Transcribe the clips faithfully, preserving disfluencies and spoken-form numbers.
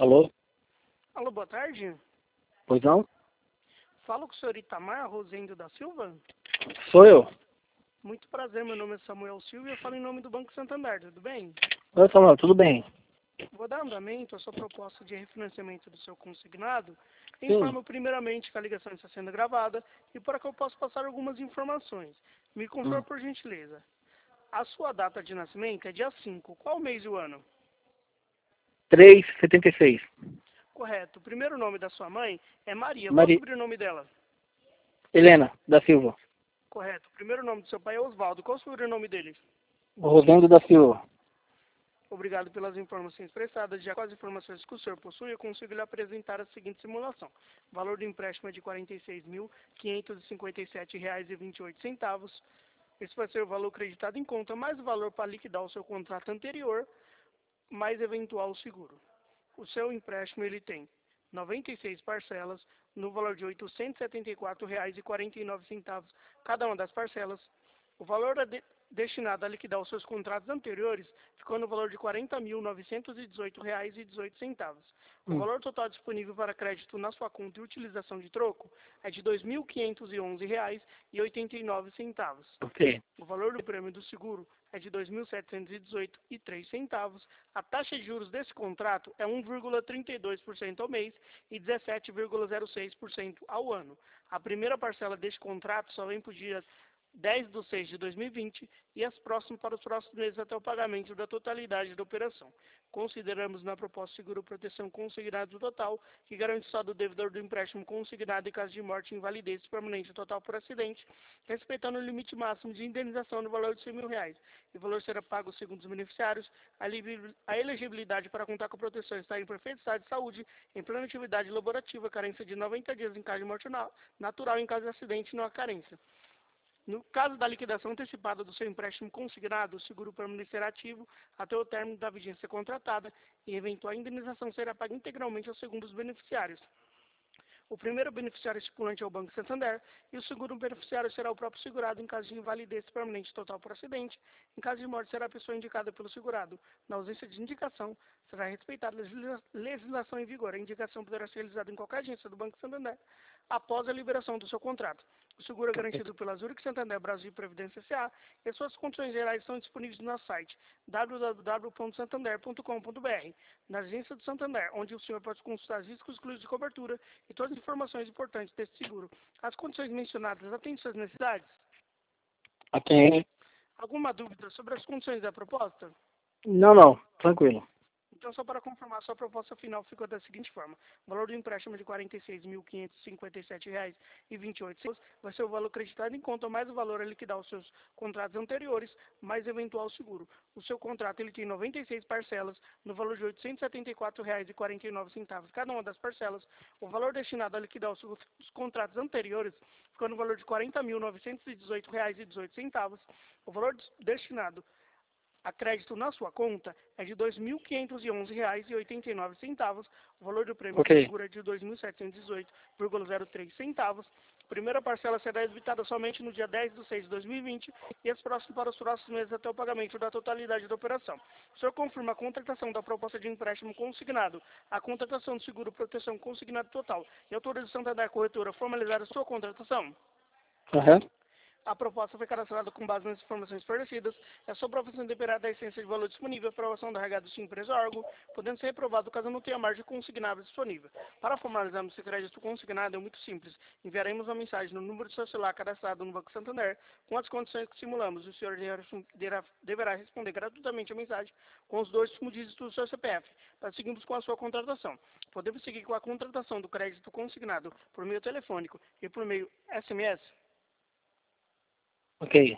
Alô? Alô, boa tarde. Pois não? Falo com o senhor Itamar Rosendo da Silva. Sou eu. Muito prazer, meu nome é Samuel Silva e eu falo em nome do Banco Santander, tudo bem? Oi, Samuel, tudo bem? Vou dar andamento à sua proposta de refinanciamento do seu consignado. Sim. Informo primeiramente que a ligação está sendo gravada e para que eu possa passar algumas informações. Me confirma, Hum. por gentileza. A sua data de nascimento é dia cinco. Qual mês e o ano? três setenta e seis. Correto. O primeiro nome da sua mãe é Maria. Qual o Mari... sobrenome dela? Helena, da Silva. Correto. O primeiro nome do seu pai é Osvaldo. Qual o sobrenome dele? Rosendo da Silva. Obrigado pelas informações prestadas. Já com as informações que o senhor possui, eu consigo lhe apresentar a seguinte simulação. O valor do empréstimo é de quarenta e seis mil, quinhentos e cinquenta e sete reais e vinte e oito centavos. Esse vai ser o valor acreditado em conta, mais o valor para liquidar o seu contrato anterior, mais eventual seguro. O seu empréstimo ele tem noventa e seis parcelas, no valor de oitocentos e setenta e quatro reais e quarenta e nove centavos cada uma das parcelas. O valor é de, destinado a liquidar os seus contratos anteriores ficou no valor de quarenta mil, novecentos e dezoito reais e dezoito centavos. O Hum. valor total disponível para crédito na sua conta e utilização de troco é de dois mil quinhentos e onze reais e oitenta e nove centavos. Ok. O valor do prêmio do seguro é de dois mil setecentos e dezoito reais e três centavos. A taxa de juros desse contrato é um vírgula trinta e dois por cento ao mês e dezessete vírgula zero seis por cento ao ano. A primeira parcela deste contrato só vem para o dia dez de seis de dois mil e vinte e as próximas para os próximos meses até o pagamento da totalidade da operação. Consideramos na proposta seguro proteção consignado total, que garante só do devedor do empréstimo consignado em caso de morte, invalidez permanente total por acidente, respeitando o limite máximo de indenização no valor de cem mil reais. E o valor será pago segundo os beneficiários. A elegibilidade para contar com proteção está em perfeito estado de saúde, em plena atividade laborativa, carência de noventa dias em caso de morte natural, em caso de acidente não há carência. No caso da liquidação antecipada do seu empréstimo consignado, o seguro permanecerá ativo até o término da vigência contratada e eventual indenização será paga integralmente aos segundos beneficiários. O primeiro beneficiário estipulante é o Banco Santander e o segundo beneficiário será o próprio segurado em caso de invalidez permanente total por acidente. Em caso de morte, será a pessoa indicada pelo segurado. Na ausência de indicação, será respeitada a legislação em vigor. A indicação poderá ser realizada em qualquer agência do Banco Santander após a liberação do seu contrato. O seguro é garantido pela Zurich Santander Brasil Previdência S A e suas condições gerais são disponíveis no nosso site w w w ponto santander ponto com ponto b r. Na agência do Santander, onde o senhor pode consultar os riscos excluídos de cobertura e todas as informações importantes desse seguro. As condições mencionadas atendem suas necessidades? Atende. Alguma dúvida sobre as condições da proposta? Não, não. Tranquilo. Então, só para confirmar, sua proposta final ficou da seguinte forma. O valor do empréstimo de quarenta e seis mil, quinhentos e cinquenta e sete reais e vinte e oito centavos vai ser o valor acreditado em conta, mais o valor a liquidar os seus contratos anteriores, mais eventual seguro. O seu contrato ele tem noventa e seis parcelas, no valor de oitocentos e setenta e quatro reais e quarenta e nove centavos cada uma das parcelas. O valor destinado a liquidar os, os contratos anteriores ficou no valor de quarenta mil, novecentos e dezoito reais e dezoito centavos. O valor destinado a crédito na sua conta é de dois mil quinhentos e onze reais e oitenta e nove centavos. O valor do prêmio Ok. do seguro é de dois mil setecentos e dezoito vírgula zero três centavos. A primeira parcela será debitada somente no dia dez de seis de dois mil e vinte e as próximas para os próximos meses até o pagamento da totalidade da operação. O senhor confirma a contratação da proposta de empréstimo consignado, a contratação do seguro proteção consignado total e autorização da corretora a formalizar a sua contratação? Aham. A proposta foi cadastrada com base nas informações fornecidas. É sua aprovação dependerá da essência de valor disponível, aprovação da regada de sua empresa ou órgão, podendo ser reprovado caso não tenha margem consignável disponível. Para formalizarmos esse crédito consignado é muito simples. Enviaremos uma mensagem no número de seu celular cadastrado no Banco Santander com as condições que simulamos. O senhor deverá responder gratuitamente a mensagem com os dois últimos dígitos do seu C P F, para seguirmos com a sua contratação. Podemos seguir com a contratação do crédito consignado por meio telefônico e por meio S M S? Ok.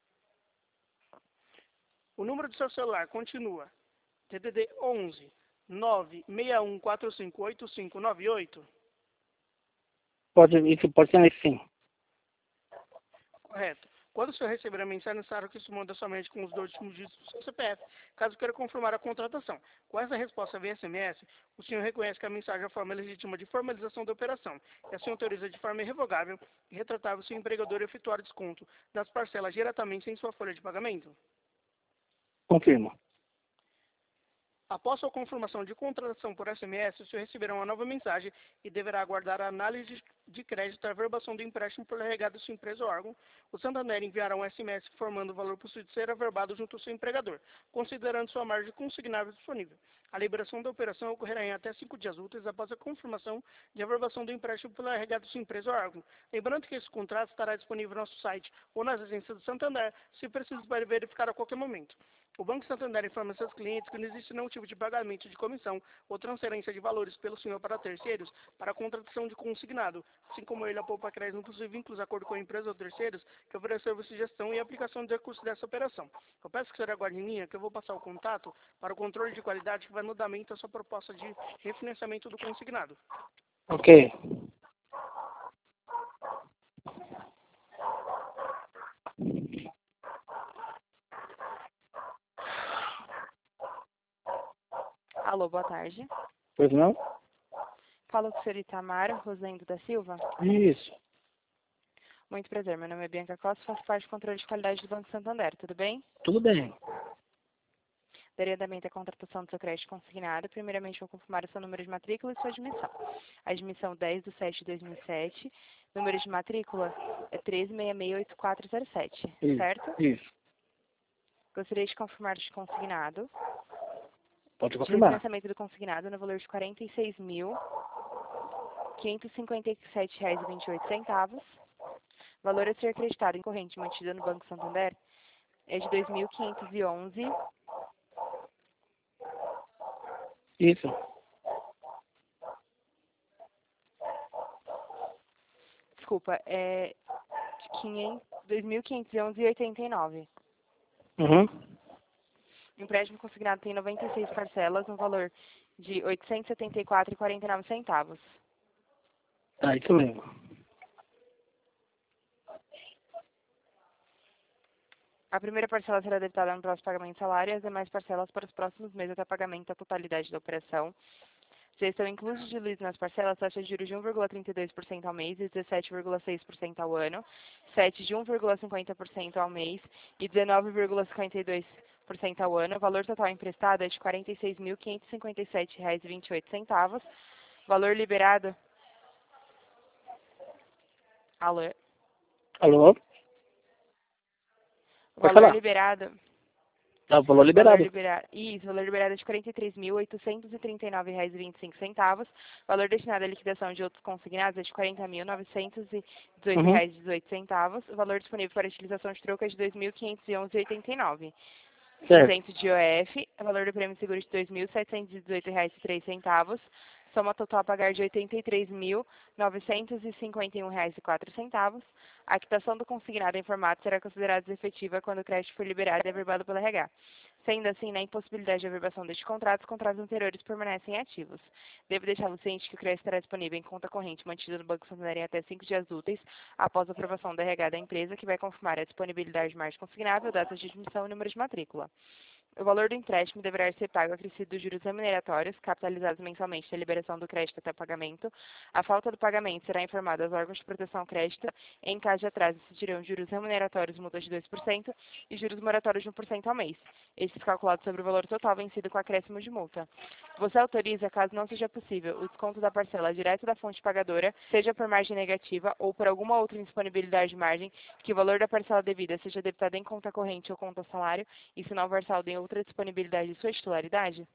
O número do seu celular continua D D D onze nove seis um quatro cinco oito cinco nove oito? Pode, isso pode ser nesse sim. Correto. Quando o senhor receber a mensagem, é necessário que isso manda somente com os dois últimos dígitos do seu C P F, caso queira confirmar a contratação. Com essa resposta via S M S, o senhor reconhece que a mensagem é a forma legítima de formalização da operação, e assim autoriza de forma irrevogável e retratável seu empregador a efetuar desconto das parcelas diretamente em sua folha de pagamento? Confirmo. Após sua confirmação de contratação por S M S, o senhor receberá uma nova mensagem e deverá aguardar a análise de crédito e a averbação do empréstimo pela regada da sua empresa ou órgão. O Santander enviará um S M S informando o valor possível de ser averbado junto ao seu empregador, considerando sua margem consignável disponível. A liberação da operação ocorrerá em até cinco dias úteis após a confirmação de averbação do empréstimo pela regada da sua empresa ou órgão. Lembrando que esse contrato estará disponível no nosso site ou nas agências do Santander, se preciso para verificar a qualquer momento. O Banco Santander informa seus clientes que não existe nenhum tipo de pagamento de comissão ou transferência de valores pelo senhor para terceiros para a contratação de consignado, assim como ele poupa crédito nos possíveis vínculos de acordo com a empresa ou terceiros que oferecer sugestão e aplicação de recursos dessa operação. Eu peço que o senhor aguarde em linha, que eu vou passar o contato para o controle de qualidade que vai no andamento a sua proposta de refinanciamento do consignado. Ok. Alô, boa tarde. Pois não? Falo com o senhor Itamar Rosendo da Silva. Isso. Muito prazer, meu nome é Bianca Costa, faço parte do controle de qualidade do Banco Santander, tudo bem? Tudo bem. Daria andamento à contratação do seu crédito consignado. Primeiramente, vou confirmar o seu número de matrícula e sua admissão. A admissão dez de setembro de dois mil e sete, número de matrícula é treze seis seis oito quatro zero sete, Isso. certo? Isso. Gostaria de confirmar de consignado. Pode De confirmar. refinanciamento do consignado no valor de quarenta e seis mil quinhentos e cinquenta e sete reais e vinte e oito centavos. Valor a ser acreditado em corrente mantida no Banco Santander é de dois mil quinhentos e onze. Isso. Desculpa, é de dois mil quinhentos e onze vírgula oitenta e nove. Uhum. O empréstimo consignado tem noventa e seis parcelas no valor de oitocentos e setenta e quatro reais e quarenta e nove centavos. Tá, isso mesmo. A primeira parcela será debitada no próximo pagamento de salário e as demais parcelas para os próximos meses até pagamento da totalidade da operação. Já estão inclusos de luz nas parcelas taxas de juros de um vírgula trinta e dois por cento ao mês e dezessete vírgula seis por cento ao ano, sete de um vírgula cinquenta por cento ao mês e dezenove vírgula cinquenta e dois por cento ao ano. O valor total emprestado é de quarenta e seis mil quinhentos e cinquenta e sete reais e vinte e oito centavos. Valor liberado... Alô? Alô? Pode Valor falar. liberado... Tá, valor liberado. Valor liberado. Isso, valor liberado é de quarenta e três mil oitocentos e trinta e nove reais e vinte e cinco centavos. Valor destinado à liquidação de outros consignados é de quarenta mil novecentos e dezoito reais e dezoito centavos. O valor disponível para utilização de troca é de dois mil quinhentos e onze reais e oitenta e nove centavos. Certo. Isento de O F, o valor do prêmio de seguro de dois mil setecentos e dezoito reais e três centavos. Soma total a pagar de oitenta e três mil novecentos e cinquenta e um reais e quatro centavos. A quitação do consignado em formato será considerada efetiva quando o crédito for liberado e averbado pelo R H. Sendo assim, na impossibilidade de averbação deste contrato, os contratos anteriores permanecem ativos. Devo deixá-lo ciente que o crédito estará disponível em conta corrente mantida no Banco Santander em até cinco dias úteis após a aprovação do R H da empresa, que vai confirmar a disponibilidade de margem consignável, data de admissão e número de matrícula. O valor do empréstimo deverá ser pago acrescido dos juros remuneratórios, capitalizados mensalmente da liberação do crédito até pagamento. A falta do pagamento será informada aos órgãos de proteção ao crédito. Em caso de atraso, existirão juros remuneratórios multas de dois por cento e juros moratórios de um por cento ao mês. Estes calculados sobre o valor total vencido com acréscimo de multa. Você autoriza, caso não seja possível, o desconto da parcela direto da fonte pagadora, seja por margem negativa ou por alguma outra indisponibilidade de margem, que o valor da parcela devida seja debitado em conta corrente ou conta salário, e se não houver saldo em outra disponibilidade de sua titularidade?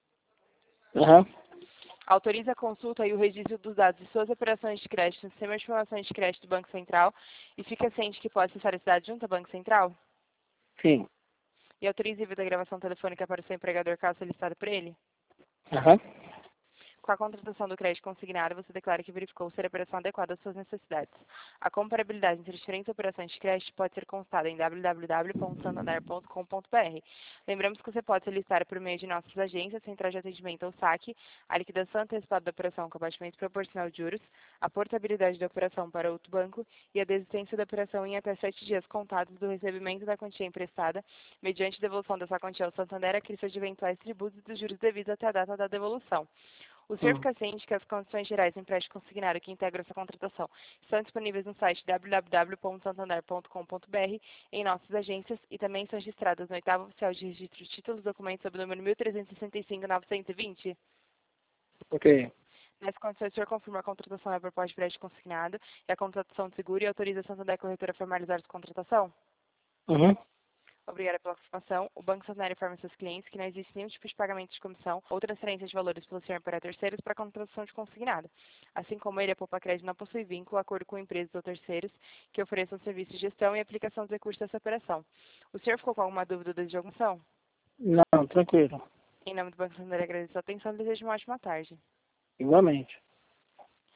Aham. Autoriza a consulta e o registro dos dados de suas operações de crédito no Sistema de Informações de Crédito do Banco Central e fica ciente que pode acessar esse dado junto ao Banco Central? Sim. E autoriza o envio da gravação telefônica para o seu empregador caso solicitado por ele? Aham. Com a contratação do crédito consignado, você declara que verificou ser a operação adequada às suas necessidades. A comparabilidade entre diferentes operações de crédito pode ser consultada em w w w ponto santander ponto com ponto b r. Lembramos que você pode solicitar por meio de nossas agências, central de atendimento ou saque, a liquidação antecipada da operação com abatimento proporcional de juros, a portabilidade da operação para outro banco e a desistência da operação em até sete dias contados do recebimento da quantia emprestada, mediante devolução dessa quantia ao Santander, a crise de eventuais tributos e dos juros devidos até a data da devolução. O senhor Hum. fica ciente que as condições gerais do empréstimo consignado que integram essa contratação estão disponíveis no site w w w ponto santander ponto com ponto b r, em nossas agências, e também são registradas no oitavo oficial de registro de títulos e documentos sob o número mil trezentos e sessenta e cinco, novecentos e vinte. Ok. Nessas condições, o senhor confirma a contratação da proposta de crédito consignado e a contratação de seguro e autoriza a Santander Corretora a formalizar essa contratação? Uhum. Obrigada pela confirmação. O Banco Santander informa seus clientes que não existe nenhum tipo de pagamento de comissão ou transferência de valores pelo senhor para terceiros para a contratação de consignado. Assim como ele, a Poupa Crédito não possui vínculo, acordo com empresas ou terceiros que ofereçam serviço de gestão e aplicação dos recursos dessa operação. O senhor ficou com alguma dúvida ou desejo alguma ação? Não, tranquilo. Em nome do Banco Santander, agradeço a atenção e desejo uma ótima tarde. Igualmente.